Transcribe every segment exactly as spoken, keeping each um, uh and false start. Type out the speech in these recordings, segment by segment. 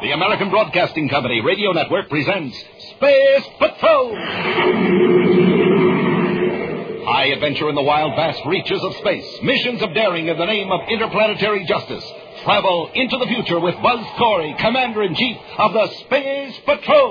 The American Broadcasting Company Radio Network presents Space Patrol! High adventure in the wild, vast reaches of space. Missions of daring in the name of interplanetary justice. Travel into the future with Buzz Corey, Commander-in-Chief of the Space Patrol.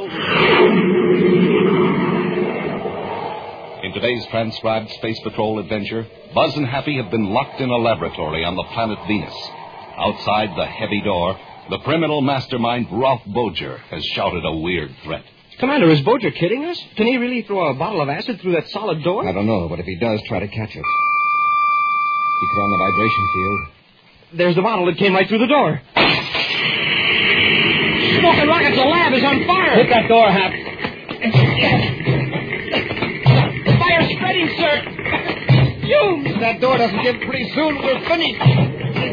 In today's transcribed Space Patrol adventure, Buzz and Happy have been locked in a laboratory on the planet Venus. Outside the heavy door, the criminal mastermind Ralph Boger has shouted a weird threat. Commander, is Boger kidding us? Can he really throw a bottle of acid through that solid door? I don't know, but if he does, try to catch it. He put on the vibration field. There's the bottle that came right through the door. Smoking rockets, the lab is on fire. Hit that door, Hap. The fire's spreading, sir. Fumes. If that door doesn't give pretty soon, we're finished.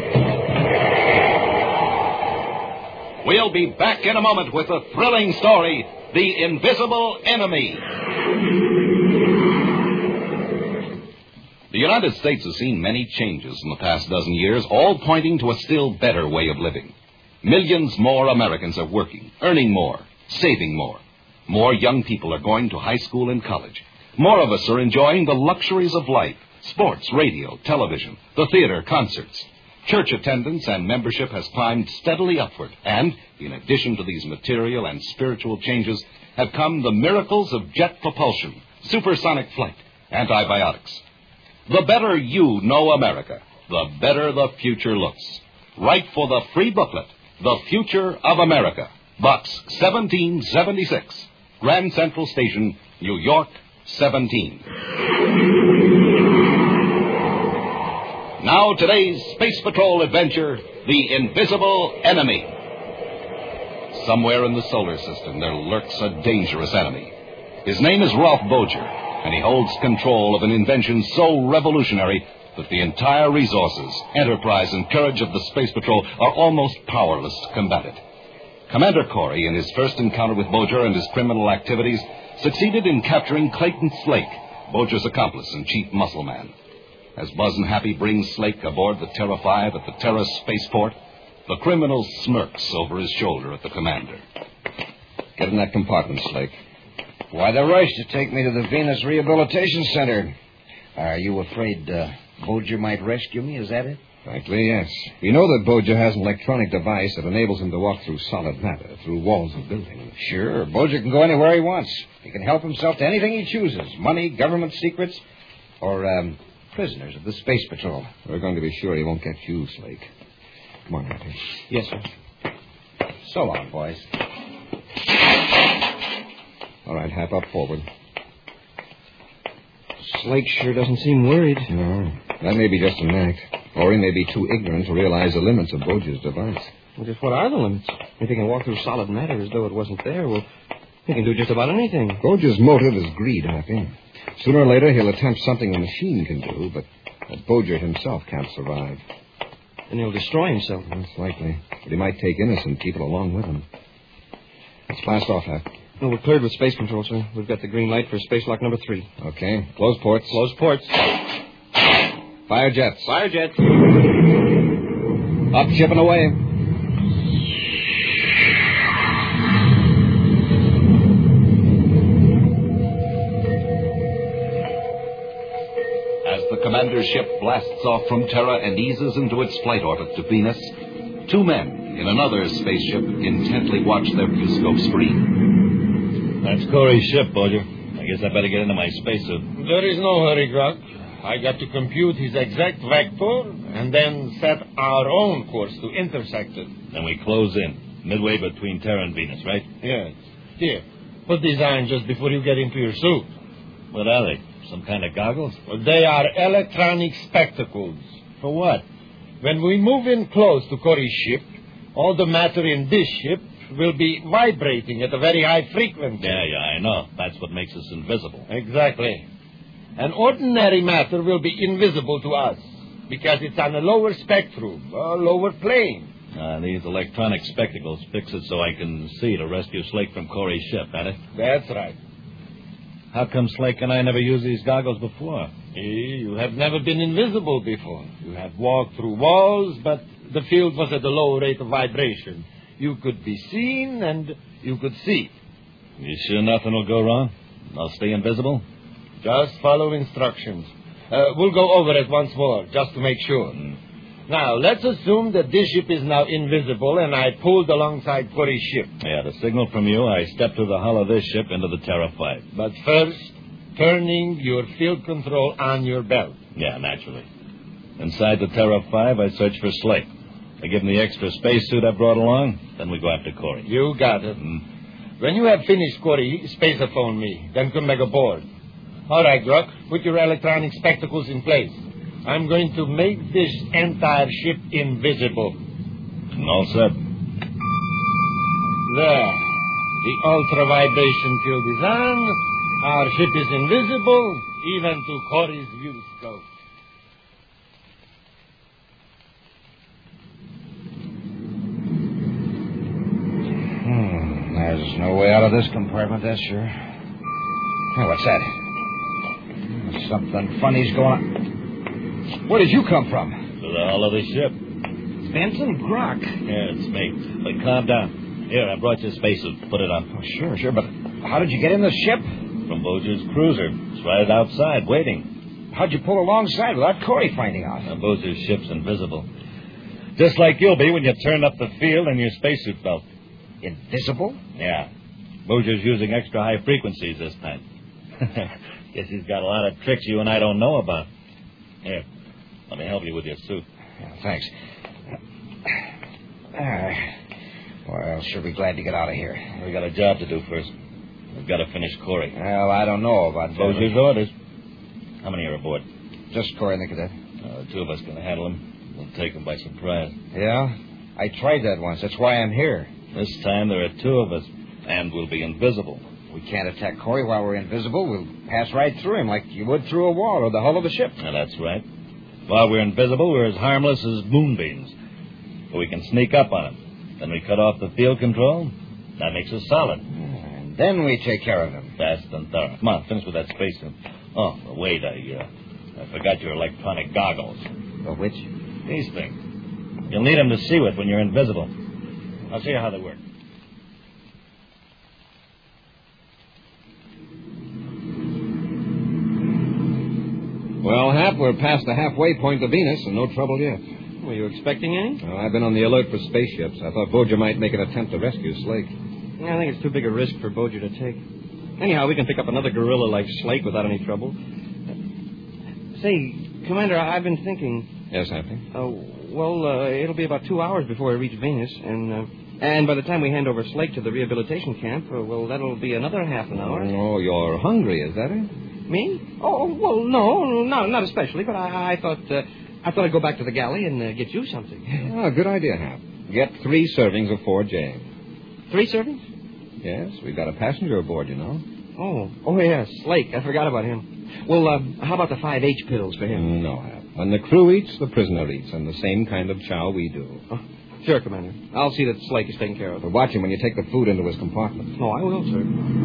We'll be back in a moment with the thrilling story, The Invisible Enemy. The United States has seen many changes in the past dozen years, all pointing to a still better way of living. Millions more Americans are working, earning more, saving more. More young people are going to high school and college. More of us are enjoying the luxuries of life, sports, radio, television, the theater, concerts. Church attendance and membership has climbed steadily upward, and, in addition to these material and spiritual changes, have come the miracles of jet propulsion, supersonic flight, antibiotics. The better you know America, the better the future looks. Write for the free booklet, The Future of America, Box seventeen seventy-six, Grand Central Station, New York, seventeen. Now, today's Space Patrol adventure, The Invisible Enemy. Somewhere in the solar system, there lurks a dangerous enemy. His name is Ralph Boger, and he holds control of an invention so revolutionary that the entire resources, enterprise, and courage of the Space Patrol are almost powerless to combat it. Commander Corey, in his first encounter with Boger and his criminal activities, succeeded in capturing Clayton Slake, Boger's accomplice and chief muscle man. As Buzz and Happy bring Slake aboard the Terra five at the Terra spaceport, the criminal smirks over his shoulder at the commander. Get in that compartment, Slake. Why the rush to take me to the Venus Rehabilitation Center? Are you afraid uh, Boger might rescue me? Is that it? Frankly, yes. You know that Boger has an electronic device that enables him to walk through solid matter, through walls of buildings. Sure, Boger can go anywhere he wants. He can help himself to anything he chooses. Money, government secrets, or, um... prisoners of the Space Patrol. We're going to be sure he won't get you, Slake. Come on, Happy. Yes, sir. So long, boys. All right, Hap, up forward. Slake sure doesn't seem worried. No, that may be just an act. Or he may be too ignorant to realize the limits of Boger's device. Well, just what are the limits? If he can walk through solid matter as though it wasn't there, well, he can do just about anything. Boger's motive is greed, Happy. Sooner or later, he'll attempt something a machine can do, but that Boger himself can't survive. And he'll destroy himself. That's likely. But he might take innocent people along with him. Let's blast off, Hap. Well, we're cleared with space control, sir. We've got the green light for space lock number three. Okay. Close ports. Close ports. Fire jets. Fire jets. Up, ship and away. As the commander's ship blasts off from Terra and eases into its flight orbit to Venus, two men in another spaceship intently watch their viewscope screen. That's Corey's ship, Boger. I guess I better get into my spacesuit. There is no hurry, Grog. I got to compute his exact vector and then set our own course to intersect it. Then we close in, midway between Terra and Venus, right? Yes. Here, put these on just before you get into your suit. What are they? Some kind of goggles? Well, they are electronic spectacles. For what? When we move in close to Corey's ship, all the matter in this ship will be vibrating at a very high frequency. Yeah, yeah, I know. That's what makes us invisible. Exactly. And ordinary matter will be invisible to us because it's on a lower spectrum, a lower plane. Uh, these electronic spectacles fix it so I can see to rescue Slake from Corey's ship, ain't it? That's right. How come Slake and I never used these goggles before? You have never been invisible before. You have walked through walls, but the field was at a low rate of vibration. You could be seen and you could see. You sure nothing will go wrong? I'll stay invisible? Just follow instructions. Uh, we'll go over it once more, just to make sure. Mm. Now, let's assume that this ship is now invisible and I pulled alongside Corey's ship. Yeah, the signal from you, I step through the hull of this ship into the Terra five. But first, turning your field control on your belt. Yeah, naturally. Inside the Terra five, I search for Slake. I give him the extra spacesuit I brought along, then we go after Corey. You got it. Mm. When you have finished, Corey, spacer-phone me. Then come back aboard. All right, Gruck, put your electronic spectacles in place. I'm going to make this entire ship invisible. All set. There. The ultra-vibration field is on. Our ship is invisible, even to Corey's view scope. Hmm. There's no way out of this compartment, that's sure. Hey, what's that? Something funny's going on. Where did you come from? To the hull of the ship. Benson Grock. Yeah, it's me. But calm down. Here, I brought your spacesuit. Put it on. Oh, sure, sure, but how did you get in the ship? From Boger's cruiser. It's right outside, waiting. How'd you pull alongside without Corey finding out? Now, Boger's ship's invisible. Just like you'll be when you turn up the field in your spacesuit belt. Invisible? Yeah. Boger's using extra high frequencies this time. Guess he's got a lot of tricks you and I don't know about. Here, let me help you with your suit. Yeah, thanks. All right. Well, I'll sure be glad to get out of here. We got a job to do first. We've got to finish Corey. Well, I don't know about that. Boger's orders. How many are aboard? Just Corey and the cadet. Uh, the two of us can handle him. We'll take him by surprise. Yeah? I tried that once. That's why I'm here. This time there are two of us, and we'll be invisible. We can't attack Corey while we're invisible. We'll pass right through him like you would through a wall or the hull of a ship. Now, that's right. While we're invisible, we're as harmless as moonbeams. But we can sneak up on him. Then we cut off the field control. That makes us solid. And then we take care of him. Fast and thorough. Come on, finish with that spacesuit. Oh, wait, I, uh, I forgot your electronic goggles. The which? These things. You'll need them to see with when you're invisible. I'll show you how they work. Well, Hap, we're past the halfway point to Venus and no trouble yet. Were you expecting any? Well, I've been on the alert for spaceships. I thought Boger might make an attempt to rescue Slake. Yeah, I think it's too big a risk for Boger to take. Anyhow, we can pick up another gorilla like Slake without any trouble. Say, Commander, I've been thinking. Yes, Happy? Uh, well, uh, it'll be about two hours before we reach Venus, and uh, and by the time we hand over Slake to the rehabilitation camp, uh, well, that'll be another half an hour. Oh, you're hungry, is that it? Me? Oh, well, no, not not especially, but I, I thought uh, I thought I'd go back to the galley and uh, get you something. Oh, good idea, Hap. Get three servings of four J. Three servings? Yes, we've got a passenger aboard, you know. Oh, oh yes, Slake. I forgot about him. Well, uh, how about the five H pills for him? No, Hap. When the crew eats, the prisoner eats, and the same kind of chow we do. Oh, sure, Commander. I'll see that Slake is taken care of. But watch him when you take the food into his compartment. Oh, I will, sir.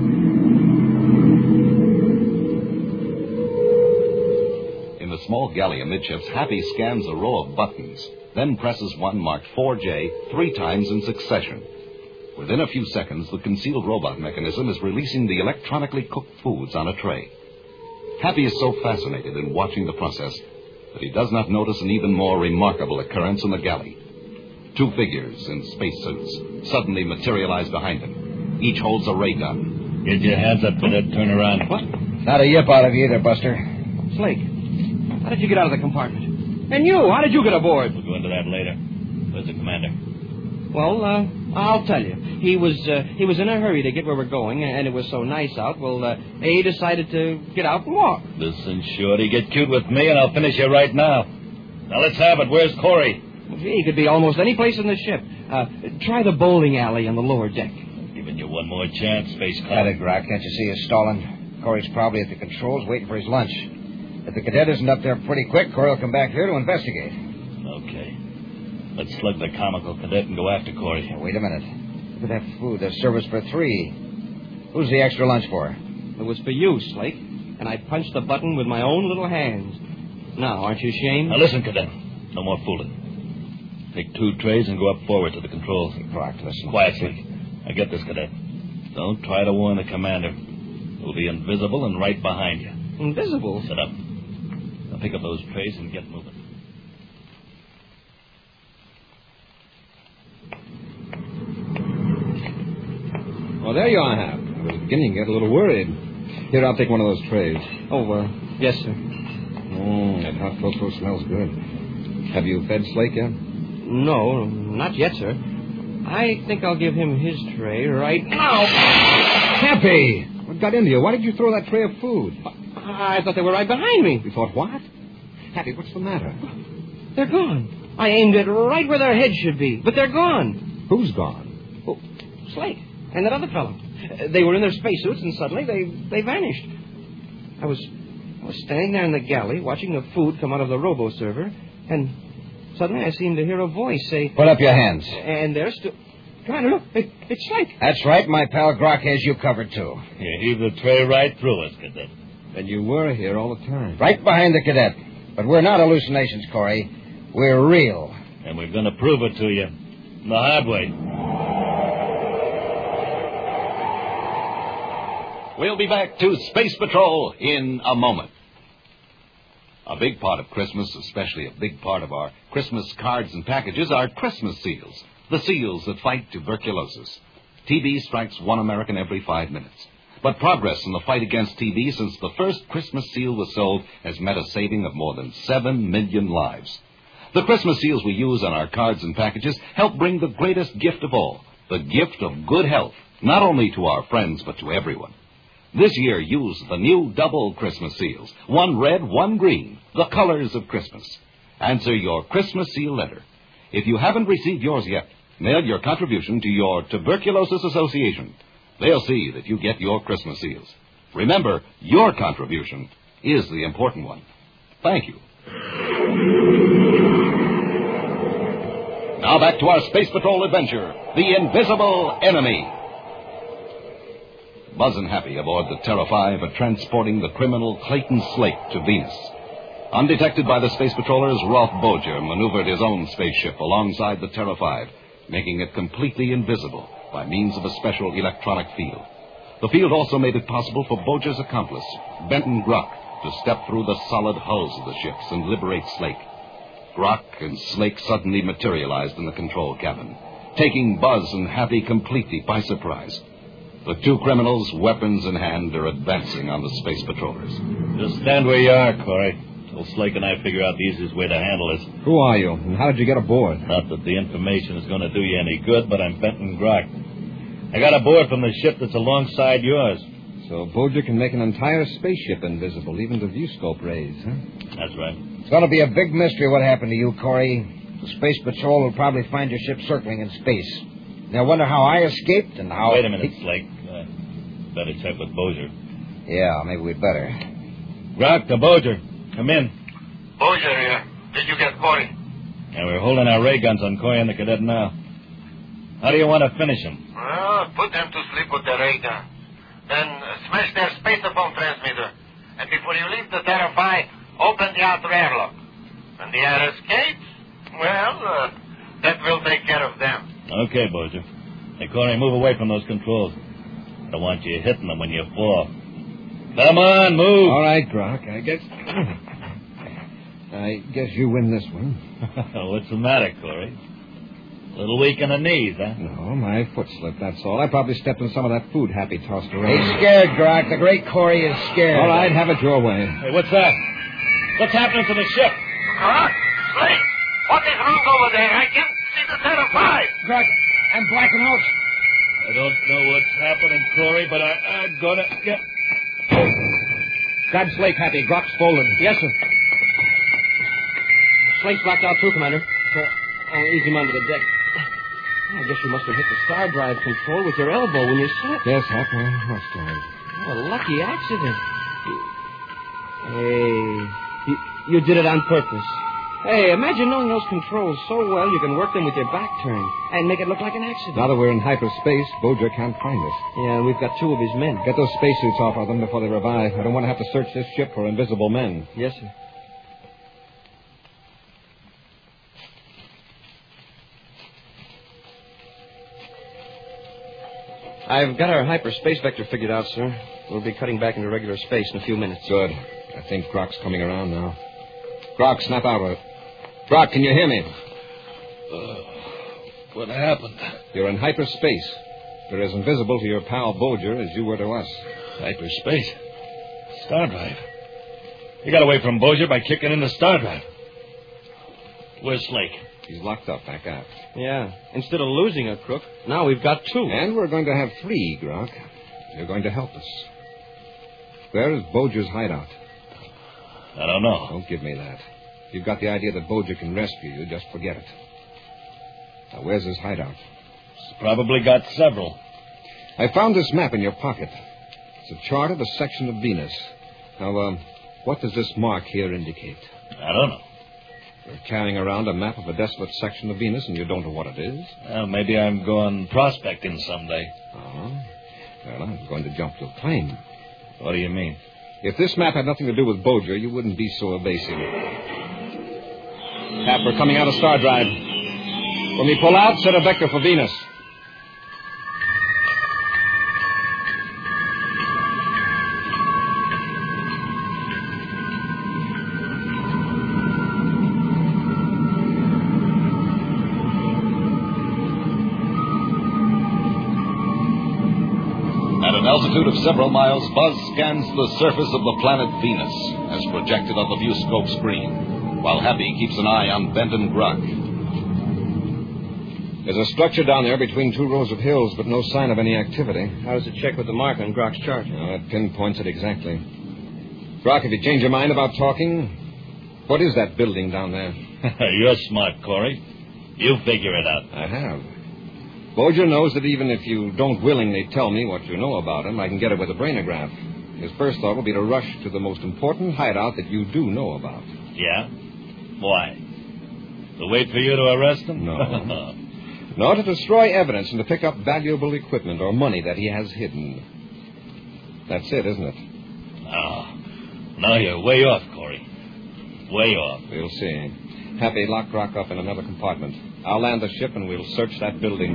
In the small galley amidships, Happy scans a row of buttons, then presses one marked four J three times in succession. Within a few seconds, the concealed robot mechanism is releasing the electronically cooked foods on a tray. Happy is so fascinated in watching the process that he does not notice an even more remarkable occurrence in the galley. Two figures in spacesuits suddenly materialize behind him. Each holds a ray gun. Get your hands up, cadet. Turn around. What? Not a yip out of you either, Buster. Slake, how did you get out of the compartment? And you, how did you get aboard? We'll go into that later. Where's the commander? Well, uh, I'll tell you. He was uh, he was in a hurry to get where we're going, and it was so nice out. Well, uh, he decided to get out and walk. Listen, Shorty, get cute with me, and I'll finish you right now. Now, let's have it. Where's Corey? He could be almost any place in the ship. Uh, try the bowling alley on the lower deck. I'm giving you one more chance, Space Got it, Grock. Can't you see he's stalling? Corey's probably at the controls waiting for his lunch. If the cadet isn't up there pretty quick, Corey will come back here to investigate. Okay. Let's slug the comical cadet and go after Corey. Now, wait a minute. Look at that food. There's service for three. Who's the extra lunch for? It was for you, Slake, and I punched the button with my own little hands. Now, aren't you ashamed? Now, listen, cadet. No more fooling. Take two trays and go up forward to the controls. Brock, listen. Quiet, Slick. Now get this, Cadet. Don't try to warn the commander. He'll be invisible and right behind you. Invisible? Sit up. Now pick up those trays and get moving. Well, there you are, Hap. I was beginning to get a little worried. Here, I'll take one of those trays. Oh, uh, yes, sir. Mmm, that hot cocoa smells good. Have you fed Slake yet? No, not yet, sir. I think I'll give him his tray right now. Happy! What got into you? Why did you throw that tray of food? I thought they were right behind me. You thought what? Happy, what's the matter? They're gone. I aimed it right where their heads should be, but they're gone. Who's gone? Oh, Slake and that other fellow. Uh, they were in their spacesuits, and suddenly they, they vanished. I was I was standing there in the galley watching the food come out of the robo-server, and suddenly I seemed to hear a voice say... Put up your hands. And there stood... Commander, look, it, it's Slake. That's right. My pal Grok has you covered, too. You heave the tray right through us, Cadet. And you were here all the time. Right behind the cadet. But we're not hallucinations, Corey. We're real. And we're going to prove it to you the hard way. We'll be back to Space Patrol in a moment. A big part of Christmas, especially a big part of our Christmas cards and packages, are Christmas seals. The seals that fight tuberculosis. T B strikes one American every five minutes. But progress in the fight against T B since the first Christmas seal was sold has meant a saving of more than seven million lives. The Christmas seals we use on our cards and packages help bring the greatest gift of all, the gift of good health, not only to our friends but to everyone. This year, use the new double Christmas seals. One red, one green. The colors of Christmas. Answer your Christmas seal letter. If you haven't received yours yet, mail your contribution to your Tuberculosis Association. They'll see that you get your Christmas seals. Remember, your contribution is the important one. Thank you. Now back to our Space Patrol adventure, The Invisible Enemy. Buzz and Happy aboard the Terra five are transporting the criminal Clayton Slake to Venus. Undetected by the Space Patrollers, Rolf Boger maneuvered his own spaceship alongside the Terra five, making it completely invisible by means of a special electronic field. The field also made it possible for Boger's accomplice, Benton Grok, to step through the solid hulls of the ships and liberate Slake. Grok and Slake suddenly materialized in the control cabin, taking Buzz and Happy completely by surprise. The two criminals, weapons in hand, are advancing on the Space Patrollers. Just stand where you are, Corey, till Slake and I figure out the easiest way to handle this. Who are you, and how did you get aboard? Not that the information is going to do you any good, but I'm Benton Grok. I got aboard from the ship that's alongside yours. So Boger can make an entire spaceship invisible, even to viewscope rays, huh? That's right. It's going to be a big mystery what happened to you, Corey. The Space Patrol will probably find your ship circling in space. They'll wonder how I escaped and how... Wait a minute, Slake. Uh, better check with Boger. Yeah, maybe we'd better. Grok to Boger. Come in. Boger here. Did you get Corey? And we're holding our ray guns on Corey and the cadet now. How do you want to finish them? Well, put them to sleep with the ray gun. Then uh, smash their spaceophone transmitter. And before you leave the Terra five, open the outer airlock. When the air escapes, well, uh, that will take care of them. Okay, Boger. Hey, Corey, move away from those controls. I don't want you hitting them when you fall. Come on, move. All right, Grok, I guess... I guess you win this one. What's the matter, Corey? A little weak in the knees, huh? No, my foot slipped, that's all. I probably stepped in some of that food Happy tossed around. He's scared, Grok. The great Corey is scared. All right, have it your way. Hey, what's that? What's happening to the ship? Grok, Slake, what is wrong over there? I can't see the Terra five. Grok, I'm blacking out. I don't know what's happening, Corey, but I, I'm gonna get... Grab Slake, Happy. Grok's folded. Yes, sir. Slake's blacked out, too, Commander. So I'll ease him onto the deck. I guess you must have hit the star drive control with your elbow when you slipped. Yes, Hap, I must have. Oh, a lucky accident. Hey, you, you did it on purpose. Hey, imagine knowing those controls so well you can work them with your back turned and make it look like an accident. Now that we're in hyperspace, Boger can't find us. Yeah, we've got two of his men. Get those spacesuits off of them before they revive. I don't want to have to search this ship for invisible men. Yes, sir. I've got our hyperspace vector figured out, sir. We'll be cutting back into regular space in a few minutes. Good. I think Grok's coming around now. Grok, snap out of it. Grok, can you hear me? Uh, what happened? You're in hyperspace. You're as invisible to your pal Bolger as you were to us. Hyperspace? Star drive. You got away from Bolger by kicking in the star drive. Where's Slake? He's locked up back out. Yeah. Instead of losing a crook, now we've got two. And we're going to have three, Grok. You're going to help us. Where is Bolger's hideout? I don't know. Don't give me that. If you've got the idea that Bolger can rescue you, just forget it. Now, where's his hideout? He's probably got several. I found this map in your pocket. It's a chart of a section of Venus. Now, um, what does this mark here indicate? I don't know. You're carrying around a map of a desolate section of Venus, and you don't know what it is? Well, maybe I'm going prospecting someday. Oh? Well, I'm going to jump your claim. What do you mean? If this map had nothing to do with Bolger, you wouldn't be so evasive. Hap, we're coming out of Star Drive. When we pull out, set a vector for Venus. At an altitude of several miles, Buzz scans the surface of the planet Venus, as projected on the viewscope screen, while Happy keeps an eye on Bent and Grok. There's a structure down there between two rows of hills, but no sign of any activity. How does it check with the mark on Grok's chart? No, it pinpoints it exactly. Grok, if you change your mind about talking, what is that building down there? You're smart, Corey. You figure it out. I have. Bolger knows that even if you don't willingly tell me what you know about him, I can get it with a brainograph. His first thought will be to rush to the most important hideout that you do know about. Yeah? Why? To wait for you to arrest him? No. No, to destroy evidence and to pick up valuable equipment or money that he has hidden. That's it, isn't it? No. No, you're way off, Corey. Way off. We'll see. Happy, lock Grok up in another compartment. I'll land the ship and we'll search that building.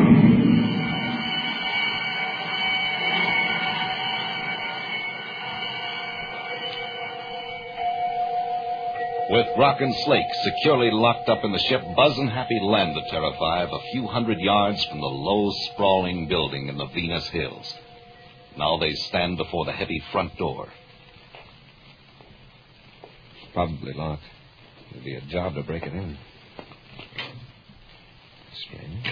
With Grok and Slake securely locked up in the ship, Buzz and Happy land the Terra five a few hundred yards from the low, sprawling building in the Venus Hills. Now they stand before the heavy front door. Probably locked. It'll be a job to break it in. Strange.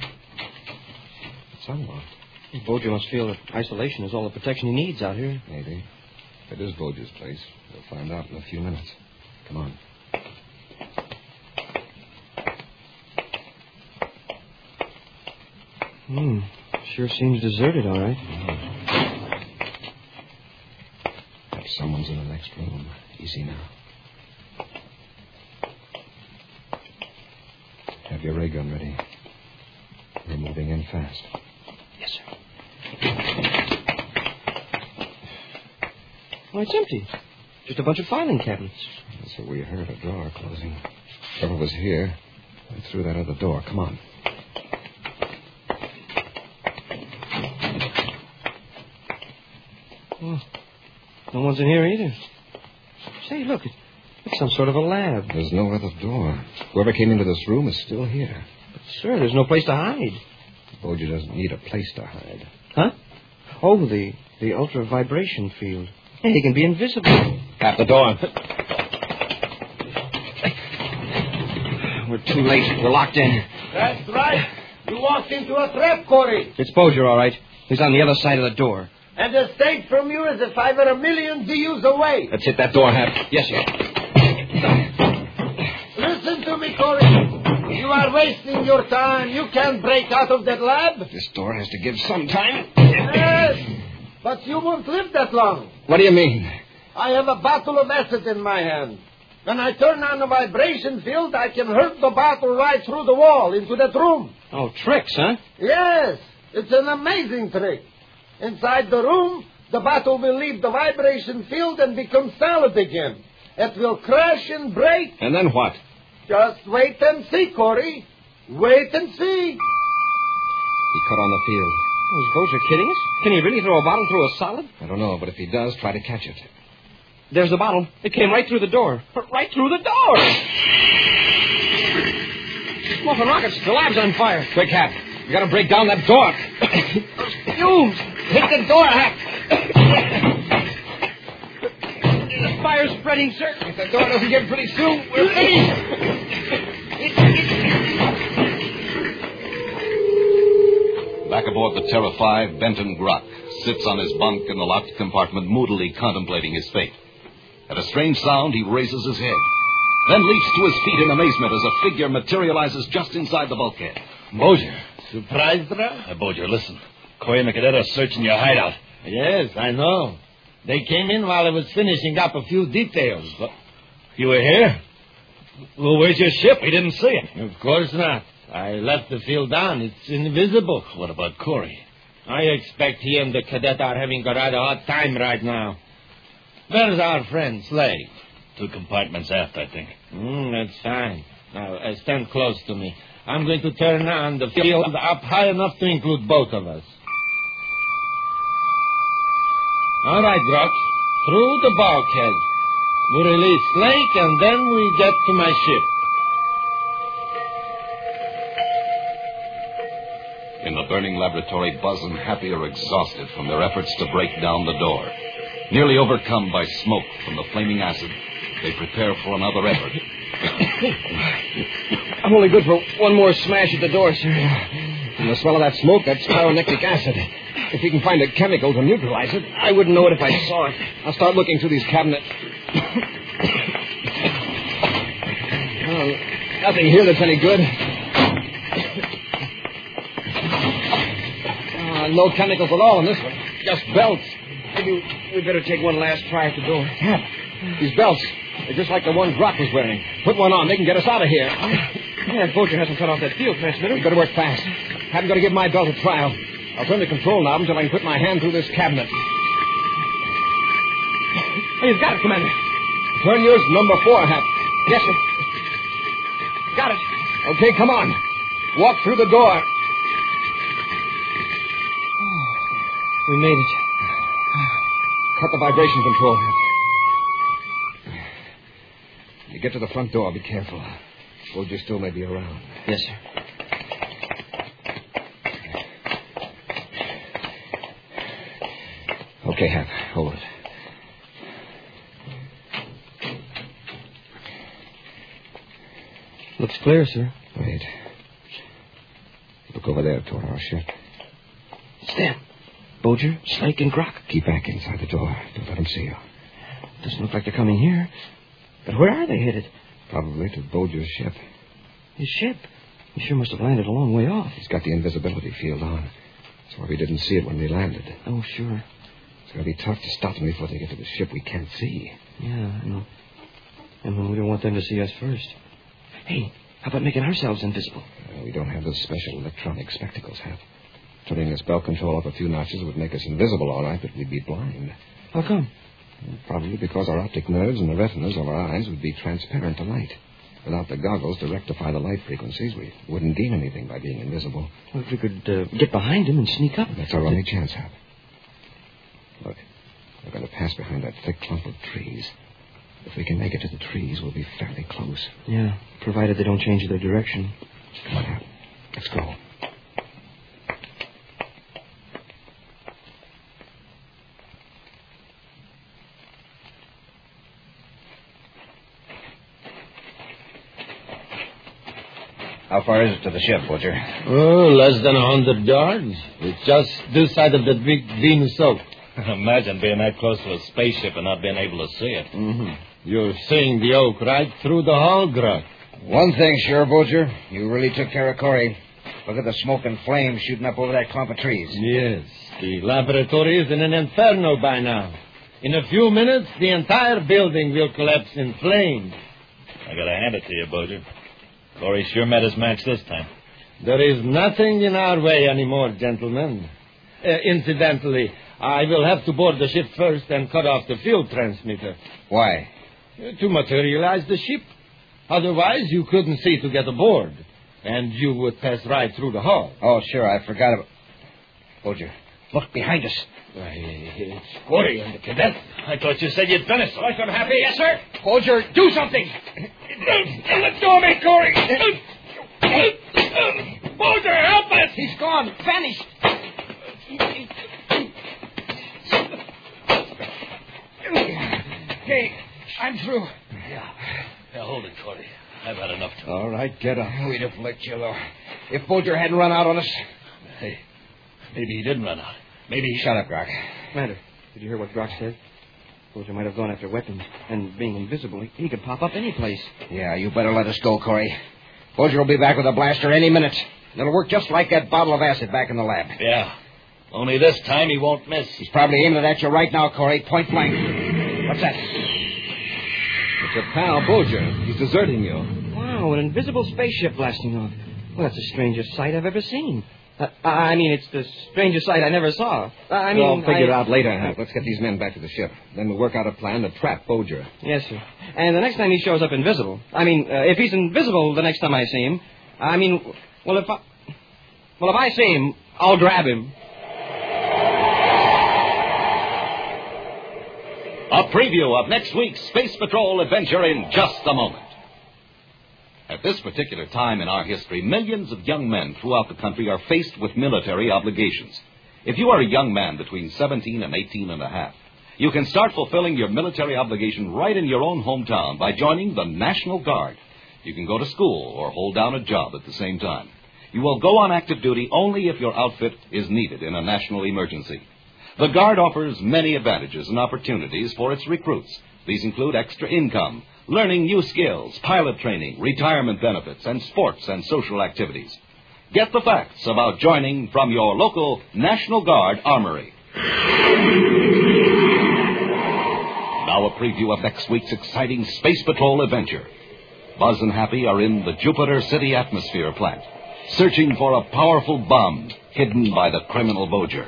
It's unlocked. Bolger must feel that isolation is all the protection he needs out here. Maybe. If it is Bolger's place, we'll find out in a few minutes. Come on. Hmm. Sure seems deserted, all right. Perhaps someone's in the next room. Easy now. Have your ray gun ready. We're moving in fast. Yes, sir. Why, it's empty. Just a bunch of filing cabinets. That's what we heard, a drawer closing. Whoever was here went through that other door. Come on. Oh, no one's in here either. Say, look, it's some sort of a lab. There's no other door. Whoever came into this room is still here. But, sir, there's no place to hide. Bolger doesn't need a place to hide. Huh? Oh, the, the ultra-vibration field. Hey, he can be invisible. Tap the door. We're too late. We're locked in. That's right. You walked into a trap, Corey. It's Bolger, all right. He's on the other side of the door. And the stake from you is if I were a million D Us away. Let's hit that door, Hap. Yes, sir. Listen to me, Corey. You are wasting your time. You can't break out of that lab. This door has to give some time. Yes, but you won't live that long. What do you mean? I have a bottle of acid in my hand. When I turn on the vibration field, I can hurt the bottle right through the wall into that room. Oh, tricks, huh? Yes, it's an amazing trick. Inside the room, the bottle will leave the vibration field and become solid again. It will crash and break. And then what? Just wait and see, Corey. Wait and see. He cut on the field. Those boats are kidding us? Can he really throw a bottle through a solid? I don't know, but if he does, try to catch it. There's the bottle. It came right through the door. Right through the door! Smoking rockets. The lab's on fire. Quick, Hap. We gotta break down that door. Fumes! Hit the door, Hap! The fire's spreading, sir. If the door doesn't get pretty soon, we're finished. Back aboard the Terra five, Benton Gruck sits on his bunk in the locked compartment, moodily contemplating his fate. At a strange sound, he raises his head, then leaps to his feet in amazement as a figure materializes just inside the bulkhead. Bozier. Surprised, Ralph? Hey, Bozier, listen. Coy and Cadetta are searching your hideout. Yes, I know. They came in while I was finishing up a few details. But You were here? Well, where's your ship? We didn't see it. of course not. I left the field down. It's invisible. What about Corey? I expect he and the cadet are having a rather hard time right now. Where's our friend, Slade? Two compartments aft, I think. Mm, that's fine. Now, uh, stand close to me. I'm going to turn on the field up high enough to include both of us. All right, Gruck. Through the bulkhead. We release Slake, and then we get to my ship. In the burning laboratory, Buzz and Happy are exhausted from their efforts to break down the door. Nearly overcome by smoke from the flaming acid, they prepare for another effort. I'm only good for one more smash at the door, sir. And the smell of that smoke, that's pyronectic acid. If we can find a chemical to neutralize it, I wouldn't know it if I saw it. I'll start looking through these cabinets. Oh, nothing here that's any good. Oh, no chemicals at all in this one. Just belts. Maybe we better take one last try at the door. Yeah. These belts, they're just like the ones Rock was wearing. Put one on. They can get us out of here. Yeah, Bozier hasn't cut off that field transmitter. We better work fast. Haven't got to give my belt a trial. I'll turn the control knob until I can put my hand through this cabinet. Oh, you've got it, Commander. Turn yours number four, Hap. Yes, sir. Got it. Okay, come on. Walk through the door. We made it. Cut the vibration control, Hap. You get to the front door, be careful. Bozier still may be around. Yes, sir. Okay, Hap, hold it. Looks clear, sir. Wait. Look over there toward our ship. It's them. Bozier, Slake, and Grock. Keep back inside the door. Don't let them see you. Doesn't look like they're coming here. But where are they headed? Probably to Bozier's ship. His ship? He sure must have landed a long way off. He's got the invisibility field on. That's why we didn't see it when we landed. Oh, sure. It's going to be tough to stop them before they get to the ship we can't see. Yeah, I know. And we don't want them to see us first. Hey, how about making ourselves invisible? Uh, we don't have those special electronic spectacles, Hap. Turning this belt control up a few notches would make us invisible, all right, but we'd be blind. How come? Probably because our optic nerves and the retinas of our eyes would be transparent to light. Without the goggles to rectify the light frequencies, we wouldn't gain anything by being invisible. Well, if we could uh, get behind him and sneak up. That's our only chance, Hap. Look, we're going to pass behind that thick clump of trees. If we can make it to the trees, we'll be fairly close. Yeah, provided they don't change their direction. Come on, Hap. Let's go. How far is it to the ship, Bozier? Oh, less than a hundred yards. It's just this side of the big Venus Oak. Imagine being that close to a spaceship and not being able to see it. Mm-hmm. You're seeing the oak right through the hull, Gruck. One thing sure, Bozier. You really took care of Corey. Look at the smoke and flames shooting up over that clump of trees. Yes, the laboratory is in an inferno by now. In a few minutes, the entire building will collapse in flames. I gotta hand it to you, Bozier. Corey sure met his match this time. There is nothing in our way anymore, gentlemen. Uh, incidentally, I will have to board the ship first and cut off the field transmitter. Why? Uh, to materialize the ship. Otherwise, you couldn't see to get aboard. And you would pass right through the hull. Oh, sure, I forgot about... Folger, look behind us. Why, it's Corey and the cadet. I thought you said you'd finished. Right, I'm happy. Yes, sir. Folger, do something. Let go of me, Corey. Folger, help us. He's gone. Vanished. Okay, I'm through. Yeah. Yeah, hold it, Corey. I've had enough to... All right, get up. We'd have licked you, though. If Folger hadn't run out on us... Hey, maybe he didn't run out. Maybe he... Shut up, Grok. Commander, did you hear what Grok said? Folger might have gone after weapons, and being invisible, he, he could pop up any place. Yeah, you better let us go, Corey. Folger will be back with a blaster any minute. It'll work just like that bottle of acid back in the lab. Yeah. Only this time he won't miss. He's probably aiming it at you right now, Corey, point blank. What's that? It's your pal, Folger. He's deserting you. Wow, an invisible spaceship blasting off. Well, that's the strangest sight I've ever seen. Uh, I mean, it's the strangest sight I never saw. Uh, I mean, We'll figure it I... out later, Hank. Let's get these men back to the ship. Then we'll work out a plan to trap Folger. Yes, sir. And the next time he shows up invisible, I mean, uh, if he's invisible the next time I see him, I mean, well, if I, well, if I see him, I'll grab him. A preview of next week's Space Patrol adventure in just a moment. At this particular time in our history, millions of young men throughout the country are faced with military obligations. If you are a young man between seventeen and eighteen and a half, you can start fulfilling your military obligation right in your own hometown by joining the National Guard. You can go to school or hold down a job at the same time. You will go on active duty only if your outfit is needed in a national emergency. The Guard offers many advantages and opportunities for its recruits. These include extra income, learning new skills, pilot training, retirement benefits, and sports and social activities. Get the facts about joining from your local National Guard Armory. Now a preview of next week's exciting Space Patrol adventure. Buzz and Happy are in the Jupiter City Atmosphere Plant, searching for a powerful bomb hidden by the criminal Folger.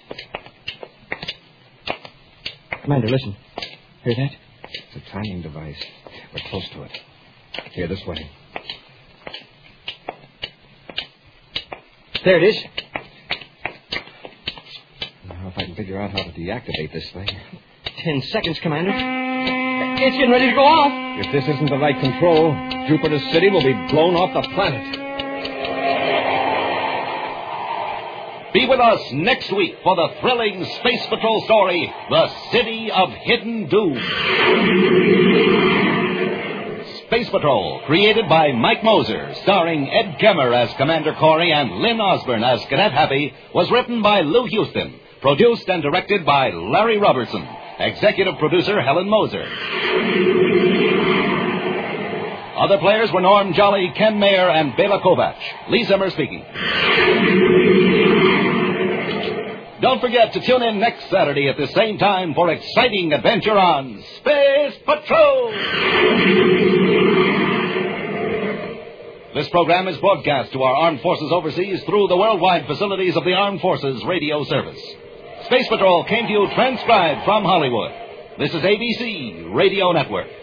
Commander, listen. Hear that? It's a timing device. We're close to it. Here, this way. There it is. Now, if I can figure out how to deactivate this thing. Ten seconds, Commander. It's getting ready to go off. If this isn't the right control, Jupiter City will be blown off the planet. Be with us next week for the thrilling Space Patrol story, The City of Hidden Doom. Space Patrol, created by Mike Moser, starring Ed Kemmer as Commander Corey and Lynn Osborne as Cadet Happy, was written by Lou Houston, produced and directed by Larry Robertson, executive producer Helen Moser. Other players were Norm Jolly, Ken Mayer, and Bela Kovac. Lee Zimmer speaking. Don't forget to tune in next Saturday at the same time for exciting adventure on Space Patrol. This program is broadcast to our armed forces overseas through the worldwide facilities of the Armed Forces Radio Service. Space Patrol came to you transcribed from Hollywood. This is A B C Radio Network.